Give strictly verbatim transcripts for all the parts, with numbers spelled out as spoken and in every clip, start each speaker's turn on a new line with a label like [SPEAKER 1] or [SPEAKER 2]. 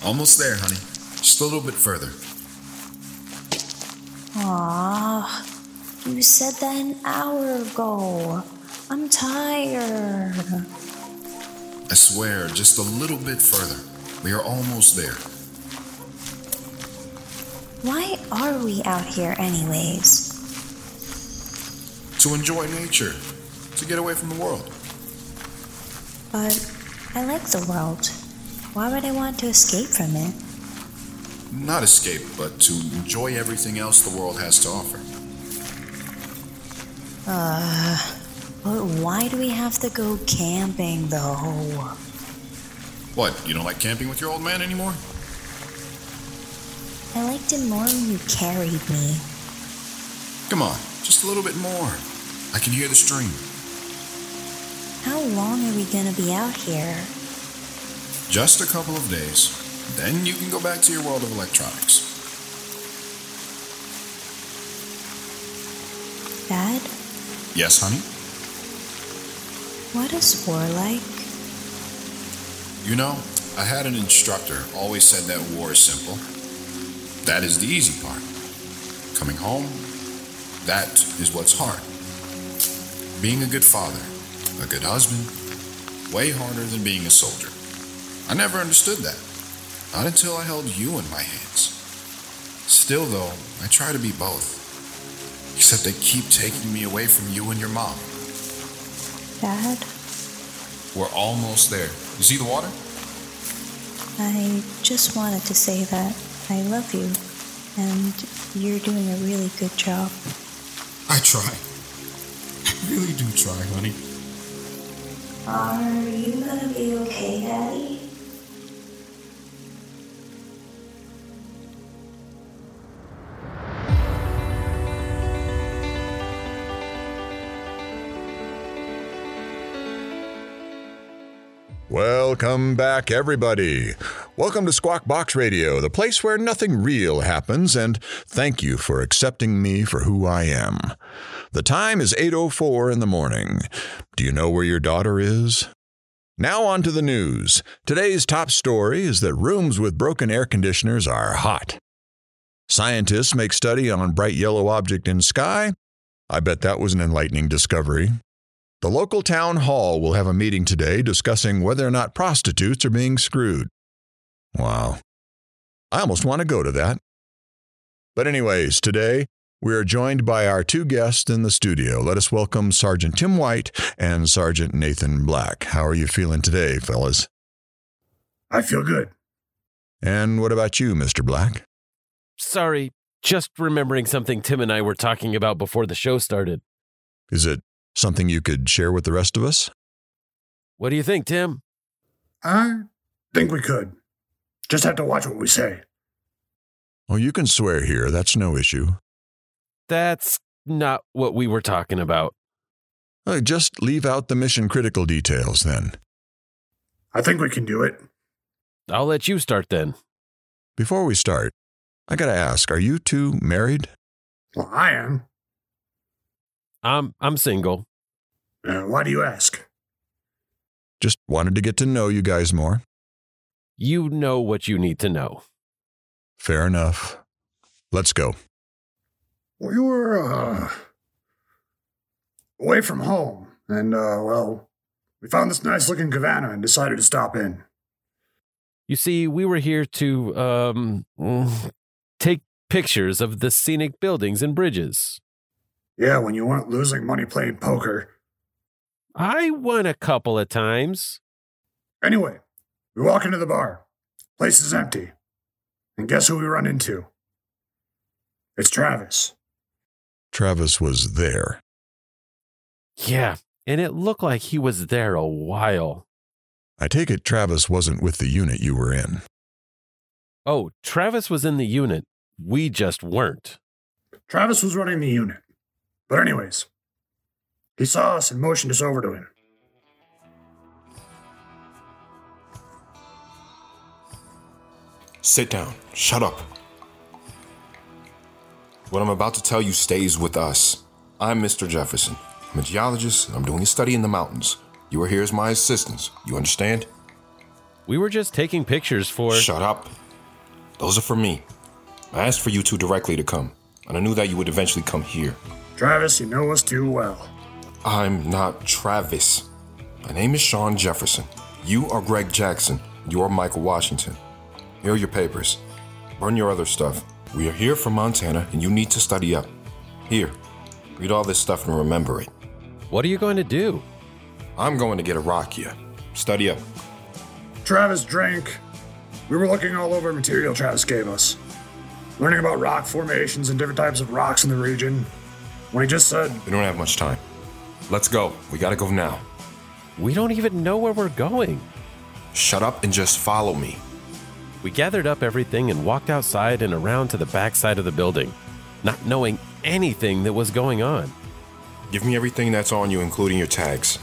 [SPEAKER 1] Almost there, honey. Just a little bit further.
[SPEAKER 2] Aw, you said that an hour ago. I'm tired.
[SPEAKER 1] I swear, just a little bit further. We are almost there.
[SPEAKER 2] Why are we out here anyways?
[SPEAKER 1] To enjoy nature. To get away from the world.
[SPEAKER 2] But I like the world. Why would I want to escape from it?
[SPEAKER 1] Not escape, but to enjoy everything else the world has to offer.
[SPEAKER 2] Uh, but why do we have to go camping, though?
[SPEAKER 1] What, you don't like camping with your old man anymore?
[SPEAKER 2] I liked it more when you carried me.
[SPEAKER 1] Come on, just a little bit more. I can hear the stream.
[SPEAKER 2] How long are we gonna be out here?
[SPEAKER 1] Just a couple of days. Then you can go back to your world of electronics.
[SPEAKER 2] Dad?
[SPEAKER 1] Yes, honey?
[SPEAKER 2] What is war like?
[SPEAKER 1] You know, I had an instructor always said that war is simple. That is the easy part. Coming home, that is what's hard. Being a good father, a good husband, way harder than being a soldier. I never understood that. Not until I held you in my hands. Still, though, I try to be both. Except they keep taking me away from you and your mom.
[SPEAKER 2] Dad?
[SPEAKER 1] We're almost there. You see the water?
[SPEAKER 2] I just wanted to say that I love you, and you're doing a really good job.
[SPEAKER 1] I try. I really do try, honey.
[SPEAKER 2] Are you gonna be okay, Daddy?
[SPEAKER 3] Welcome back, everybody. Welcome to Squawk Box Radio, the place where nothing real happens, and thank you for accepting me for who I am. The time is eight oh four in the morning. Do you know where your daughter is? Now on to the news. Today's top story is that rooms with broken air conditioners are hot. Scientists make study on bright yellow object in sky. I bet that was an enlightening discovery. The local town hall will have a meeting today discussing whether or not prostitutes are being screwed. Wow. I almost want to go to that. But anyways, today we are joined by our two guests in the studio. Let us welcome Sergeant Tim White and Sergeant Nathan Black. How are you feeling today, fellas?
[SPEAKER 4] I feel good.
[SPEAKER 3] And what about you, Mister Black?
[SPEAKER 5] Sorry, just remembering something Tim and I were talking about before the show started.
[SPEAKER 3] Is it something you could share with the rest of us?
[SPEAKER 5] What do you think, Tim?
[SPEAKER 4] I think we could. Just have to watch what we say.
[SPEAKER 3] Oh, you can swear here. That's no issue.
[SPEAKER 5] That's not what we were talking about.
[SPEAKER 3] Uh, just leave out the mission-critical details, then.
[SPEAKER 4] I think we can do it.
[SPEAKER 5] I'll let you start, then.
[SPEAKER 3] Before we start, I gotta ask, are you two married?
[SPEAKER 4] Well, I am.
[SPEAKER 5] I'm, I'm single.
[SPEAKER 4] Uh, why do you ask?
[SPEAKER 3] Just wanted to get to know you guys more.
[SPEAKER 5] You know what you need to know.
[SPEAKER 3] Fair enough. Let's go.
[SPEAKER 4] We were, uh, away from home, and, uh, well, we found this nice-looking cabana and decided to stop in.
[SPEAKER 5] You see, we were here to, um, take pictures of the scenic buildings and bridges.
[SPEAKER 4] Yeah, when you weren't losing money playing poker.
[SPEAKER 5] I won a couple of times.
[SPEAKER 4] Anyway, we walk into the bar. Place is empty. And guess who we run into? It's Travis.
[SPEAKER 3] Travis was there.
[SPEAKER 5] Yeah, and it looked like he was there a while.
[SPEAKER 3] I take it Travis wasn't with the unit you were in.
[SPEAKER 5] Oh, Travis was in the unit. We just weren't.
[SPEAKER 4] Travis was running the unit. But anyways, he saw us and motioned us over to him.
[SPEAKER 6] Sit down. Shut up. What I'm about to tell you stays with us. I'm Mister Jefferson. I'm a geologist, and I'm doing a study in the mountains. You are here as my assistants. You understand?
[SPEAKER 5] We were just taking pictures for...
[SPEAKER 6] Shut up. Those are for me. I asked for you two directly to come, and I knew that you would eventually come here.
[SPEAKER 4] Travis, you know us too well.
[SPEAKER 6] I'm not Travis. My name is Sean Jefferson. You are Greg Jackson. You are Michael Washington. Here are your papers. Burn your other stuff. We are here from Montana, and you need to study up. Here, read all this stuff and remember it.
[SPEAKER 5] What are you going to do?
[SPEAKER 6] I'm going to get a rock here. Study up.
[SPEAKER 4] Travis drank. We were looking all over material Travis gave us, learning about rock formations and different types of rocks in the region, when he just said,
[SPEAKER 6] We don't have much time. Let's go. We gotta go now.
[SPEAKER 5] We don't even know where we're going.
[SPEAKER 6] Shut up and just follow me.
[SPEAKER 5] We gathered up everything and walked outside and around to the back side of the building, not knowing anything that was going on.
[SPEAKER 6] Give me everything that's on you, including your tags.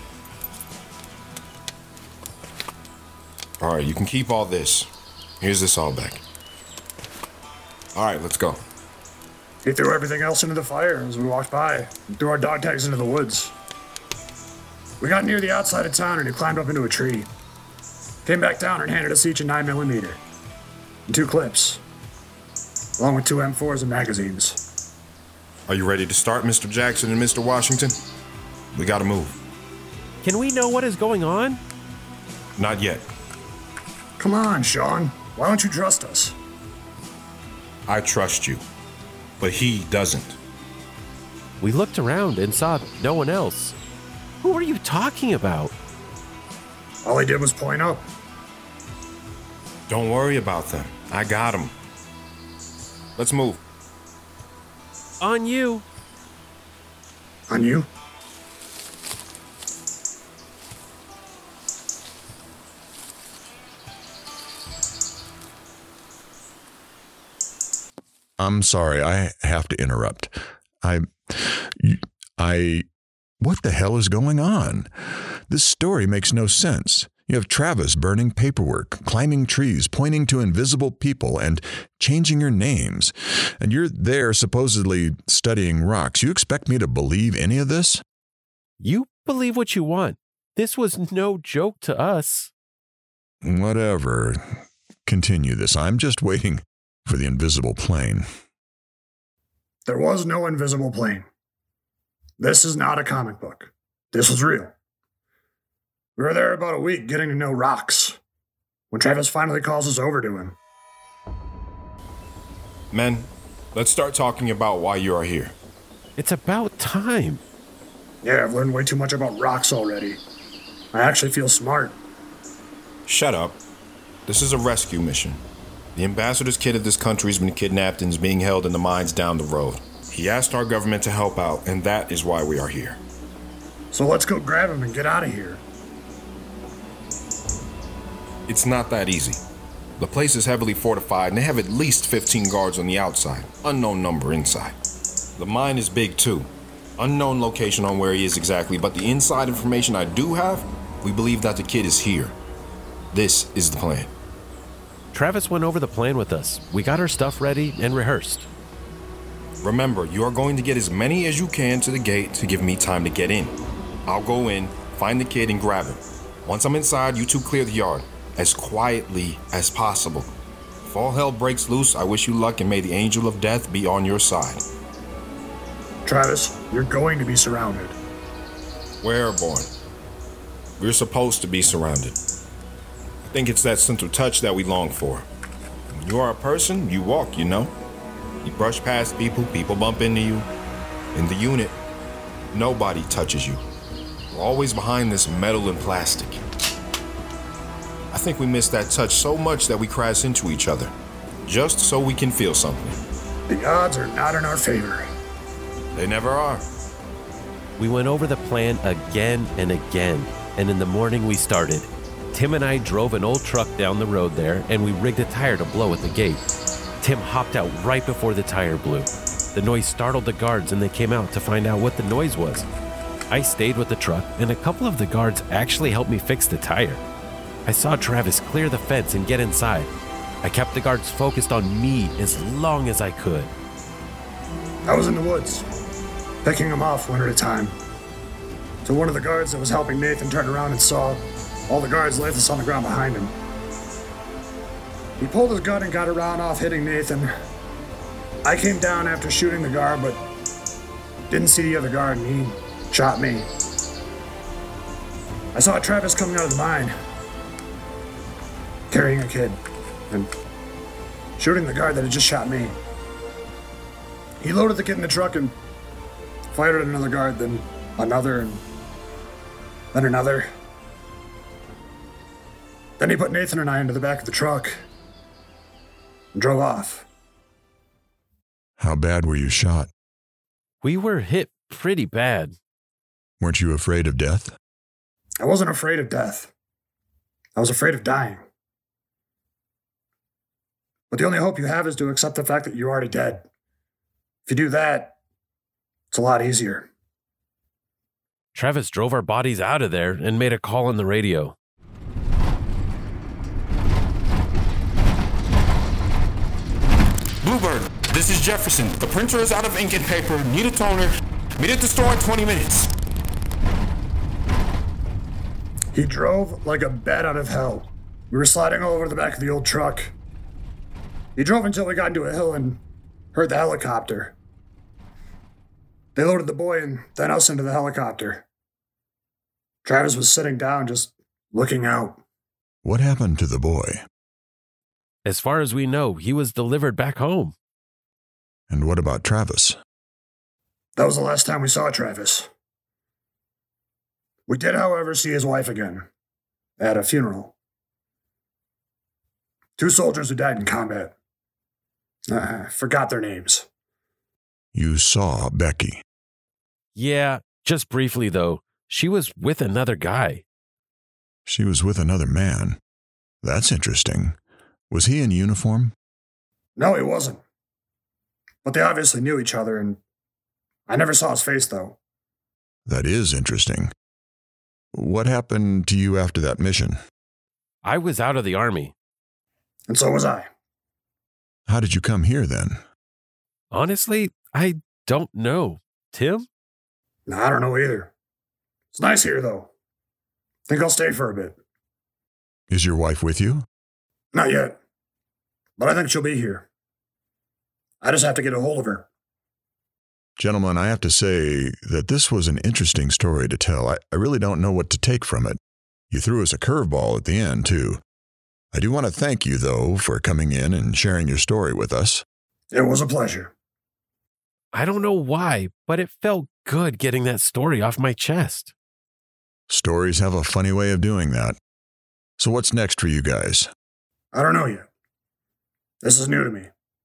[SPEAKER 6] All right, you can keep all this. Here's this all back. All right, let's go.
[SPEAKER 4] He threw everything else into the fire as we walked by and threw our dog tags into the woods. We got near the outside of town and he climbed up into a tree. Came back down and handed us each a nine millimeter and two clips, along with two M fours and magazines.
[SPEAKER 6] Are you ready to start, Mister Jackson and Mister Washington? We gotta move.
[SPEAKER 5] Can we know what is going on?
[SPEAKER 6] Not yet.
[SPEAKER 4] Come on, Sean. Why don't you trust us?
[SPEAKER 6] I trust you, but he doesn't.
[SPEAKER 5] We looked around and saw no one else. Who are you talking about?
[SPEAKER 4] All he did was point up.
[SPEAKER 6] Don't worry about them. I got them. Let's move.
[SPEAKER 5] On you.
[SPEAKER 4] On you?
[SPEAKER 3] I'm sorry, I have to interrupt. I, I, what the hell is going on? This story makes no sense. You have Travis burning paperwork, climbing trees, pointing to invisible people, and changing your names. And you're there supposedly studying rocks. You expect me to believe any of this?
[SPEAKER 5] You believe what you want. This was no joke to us.
[SPEAKER 3] Whatever. Continue this. I'm just waiting for the invisible plane.
[SPEAKER 4] There was no invisible plane. This is not a comic book. This was real. We were there about a week getting to know rocks when Travis finally calls us over to him.
[SPEAKER 6] Men, let's start talking about why you are here.
[SPEAKER 5] It's about time.
[SPEAKER 4] Yeah, I've learned way too much about rocks already. I actually feel smart.
[SPEAKER 6] Shut up. This is a rescue mission. The ambassador's kid of this country has been kidnapped and is being held in the mines down the road. He asked our government to help out, and that is why we are here.
[SPEAKER 4] So let's go grab him and get out of here.
[SPEAKER 6] It's not that easy. The place is heavily fortified, and they have at least fifteen guards on the outside, unknown number inside. The mine is big too. Unknown location on where he is exactly, but the inside information I do have, we believe that the kid is here. This is the plan.
[SPEAKER 5] Travis went over the plan with us. We got our stuff ready and rehearsed.
[SPEAKER 6] Remember, you are going to get as many as you can to the gate to give me time to get in. I'll go in, find the kid, and grab him. Once I'm inside, you two clear the yard, as quietly as possible. If all hell breaks loose, I wish you luck and may the angel of death be on your side.
[SPEAKER 4] Travis, you're going to be surrounded.
[SPEAKER 6] We're airborne. We're supposed to be surrounded. I think it's that central touch that we long for. When you are a person, you walk, you know? You brush past people, people bump into you. In the unit, nobody touches you. We're always behind this metal and plastic. I think we miss that touch so much that we crash into each other, just so we can feel something.
[SPEAKER 4] The odds are not in our favor.
[SPEAKER 6] They never are.
[SPEAKER 5] We went over the plan again and again, and in the morning we started. Tim and I drove an old truck down the road there, and we rigged a tire to blow at the gate. Tim hopped out right before the tire blew. The noise startled the guards, and they came out to find out what the noise was. I stayed with the truck, and a couple of the guards actually helped me fix the tire. I saw Travis clear the fence and get inside. I kept the guards focused on me as long as I could.
[SPEAKER 4] I was in the woods, picking them off one at a time. So one of the guards that was helping Nathan turned around and saw All the guards lifeless on the ground behind him. He pulled his gun and got around off hitting Nathan. I came down after shooting the guard, but didn't see the other guard, and he shot me. I saw Travis coming out of the mine, carrying a kid, and shooting the guard that had just shot me. He loaded the kid in the truck and fired at another guard, then another, and then another. Then he put Nathan and I into the back of the truck and drove off.
[SPEAKER 3] How bad were you shot?
[SPEAKER 5] We were hit pretty bad.
[SPEAKER 3] Weren't you afraid of death?
[SPEAKER 4] I wasn't afraid of death. I was afraid of dying. But the only hope you have is to accept the fact that you're already dead. If you do that, it's a lot easier.
[SPEAKER 5] Travis drove our bodies out of there and made a call on the radio.
[SPEAKER 6] Bluebird, this is Jefferson. The printer is out of ink and paper. Need a toner. Meet at the store in twenty minutes.
[SPEAKER 4] He drove like a bat out of hell. We were sliding all over the back of the old truck. He drove until we got into a hill and heard the helicopter. They loaded the boy and then us into the helicopter. Travis was sitting down, just looking out.
[SPEAKER 3] What happened to the boy?
[SPEAKER 5] As far as we know, he was delivered back home.
[SPEAKER 3] And what about Travis?
[SPEAKER 4] That was the last time we saw Travis. We did, however, see his wife again at a funeral. Two soldiers who died in combat. I forgot their names.
[SPEAKER 3] You saw Becky.
[SPEAKER 5] Yeah, just briefly though. She was with another guy.
[SPEAKER 3] She was with another man. That's interesting. Was he in uniform?
[SPEAKER 4] No, he wasn't. But they obviously knew each other, and I never saw his face, though.
[SPEAKER 3] That is interesting. What happened to you after that mission?
[SPEAKER 5] I was out of the Army.
[SPEAKER 4] And so was I.
[SPEAKER 3] How did you come here then?
[SPEAKER 5] Honestly, I don't know. Tim?
[SPEAKER 4] No, I don't know either. It's nice here, though. Think I'll stay for a bit.
[SPEAKER 3] Is your wife with you?
[SPEAKER 4] Not yet. But I think she'll be here. I just have to get a hold of her.
[SPEAKER 3] Gentlemen, I have to say that this was an interesting story to tell. I, I really don't know what to take from it. You threw us a curveball at the end, too. I do want to thank you, though, for coming in and sharing your story with us.
[SPEAKER 4] It was a pleasure.
[SPEAKER 5] I don't know why, but it felt good getting that story off my chest.
[SPEAKER 3] Stories have a funny way of doing that. So what's next for you guys?
[SPEAKER 4] I don't know yet. This is new to me.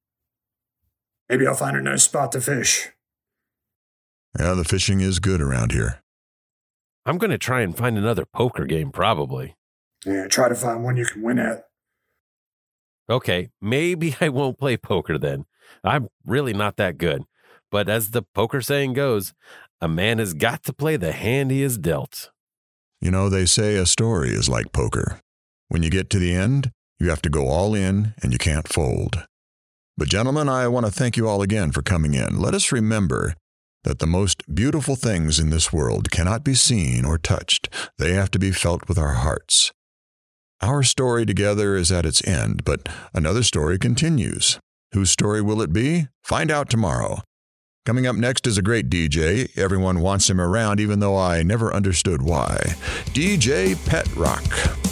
[SPEAKER 4] Maybe I'll find a nice spot to fish.
[SPEAKER 3] Yeah, the fishing is good around here.
[SPEAKER 5] I'm going to try and find another poker game, probably.
[SPEAKER 4] Yeah, try to find one you can win at.
[SPEAKER 5] Okay, maybe I won't play poker then. I'm really not that good. But as the poker saying goes, a man has got to play the hand he is dealt.
[SPEAKER 3] You know, they say a story is like poker. When you get to the end, you have to go all in and you can't fold. But gentlemen, I want to thank you all again for coming in. Let us remember that the most beautiful things in this world cannot be seen or touched. They have to be felt with our hearts. Our story together is at its end, but another story continues. Whose story will it be? Find out tomorrow. Coming up next is a great D J. Everyone wants him around, even though I never understood why. D J Pet Rock.